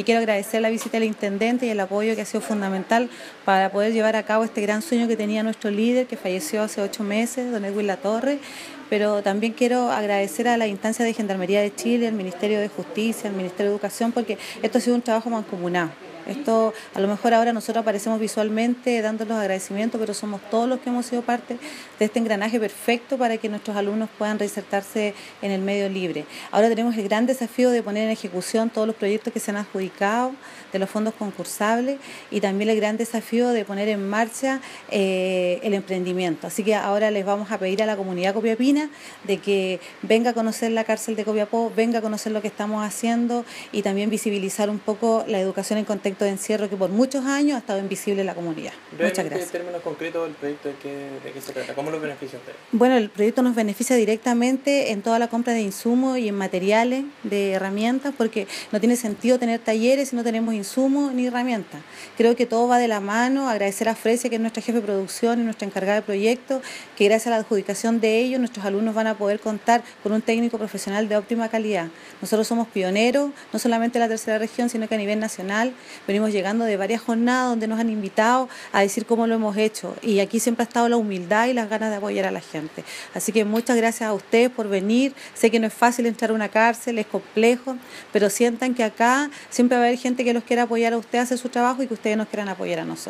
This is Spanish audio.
Y quiero agradecer la visita del intendente y el apoyo que ha sido fundamental para poder llevar a cabo este gran sueño que tenía nuestro líder, que falleció hace 8 meses, don Edwin Latorre. Pero también quiero agradecer a la instancia de Gendarmería de Chile, al Ministerio de Justicia, al Ministerio de Educación, porque esto ha sido un trabajo mancomunado. Esto, a lo mejor ahora nosotros aparecemos visualmente dando los agradecimientos, pero somos todos los que hemos sido parte de este engranaje perfecto para que nuestros alumnos puedan reinsertarse en el medio libre. Ahora tenemos el gran desafío de poner en ejecución todos los proyectos que se han adjudicado de los fondos concursables y también el gran desafío de poner en marcha el emprendimiento. Así que ahora les vamos a pedir a la comunidad copiapina de que venga a conocer la cárcel de Copiapó, venga a conocer lo que estamos haciendo y también visibilizar un poco la educación en contexto de encierro que por muchos años ha estado invisible en la comunidad. Muchas gracias. En términos concretos, ¿el proyecto de qué se trata? ¿Cómo los beneficia a ustedes? Bueno, el proyecto nos beneficia directamente en toda la compra de insumos y en materiales, de herramientas, porque no tiene sentido tener talleres si no tenemos insumos ni herramientas. Creo que todo va de la mano. Agradecer a Frecia, que es nuestra jefe de producción y nuestra encargada de proyecto, que gracias a la adjudicación de ellos, nuestros alumnos van a poder contar con un técnico profesional de óptima calidad. Nosotros somos pioneros, no solamente en la tercera región, sino que a nivel nacional. Venimos llegando de varias jornadas donde nos han invitado a decir cómo lo hemos hecho. Y aquí siempre ha estado la humildad y las ganas de apoyar a la gente. Así que muchas gracias a ustedes por venir. Sé que no es fácil entrar a una cárcel, es complejo, pero sientan que acá siempre va a haber gente que los quiera apoyar a ustedes a hacer su trabajo y que ustedes nos quieran apoyar a nosotros.